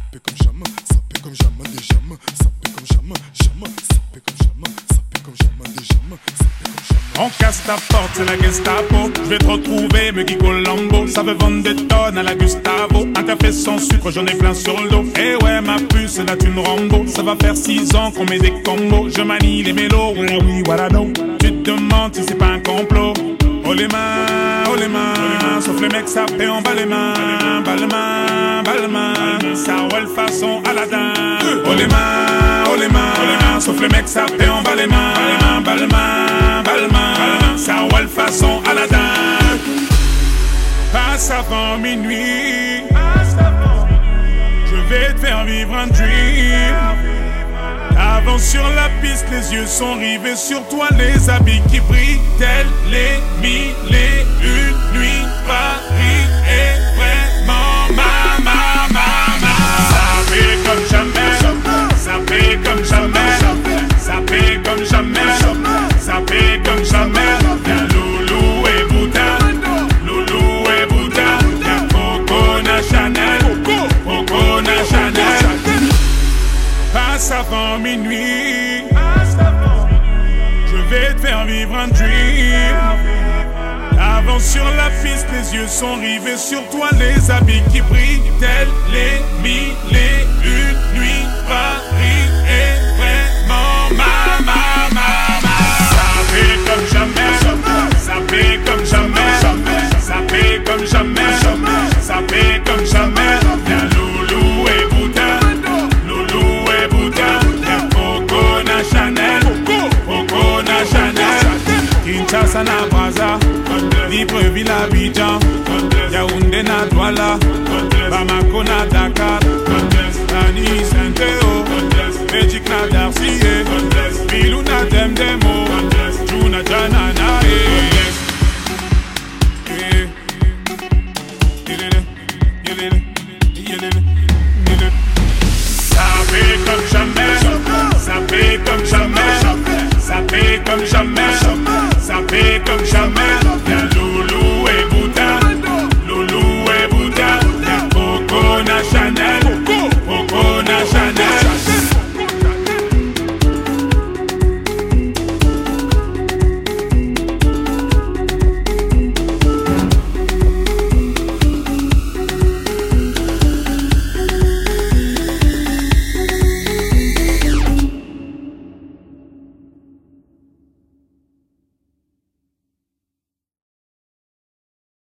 paie comme jamais, ça paie comme jamais des jamais, ça paie comme jamais, jamais, ça paie comme jamais, ça paie comme jamais des jamais, ça paie comme jamais. On casse ta porte, c'est la Gestapo. Je vais te retrouver, me Guy Colombo. Ça veut vendre des tonnes à la Gustavo. Un café sans sucre, j'en ai plein sur le dos. Eh ouais, ma puce, c'est la thune Rambo. Ça va faire 6 ans qu'on met des combos. Je manie les mélos, voilà oui, voilà non. Tu te demandes si c'est pas un complot. Oh les mains, sauf les mecs, ça paie en bas les mains. Bas les mains, ça roule façon Aladdin. Oh les mains, sauf les mecs, ça paie en bas les mains. Bas les mains, ça roule façon Aladdin. Passe avant minuit, je vais te faire vivre un dream. Avance sur la piste, les yeux sont rivés sur toi, les habits qui brillent, tels les mille et une nuits. Paris est vraiment ma. Ça paie comme jamais, ça paie comme jamais, ça paie comme jamais, ça paie comme jamais. Y'a Loulou et Bouddha, y'a Coco Chanel. Passe avant minuit, je vais te faire vivre un dream. Avance sur la piste, les yeux sont rivés sur toi, les habits qui brillent, tels les mille et une nuits. Paris est vraiment ma. Ça paie comme jamais, ça paie comme jamais, ça paie comme jamais, ça paie comme jamais. Y'a Loulou et Bouddha, Kinshasa na Brazza, Libreville, Abidjan,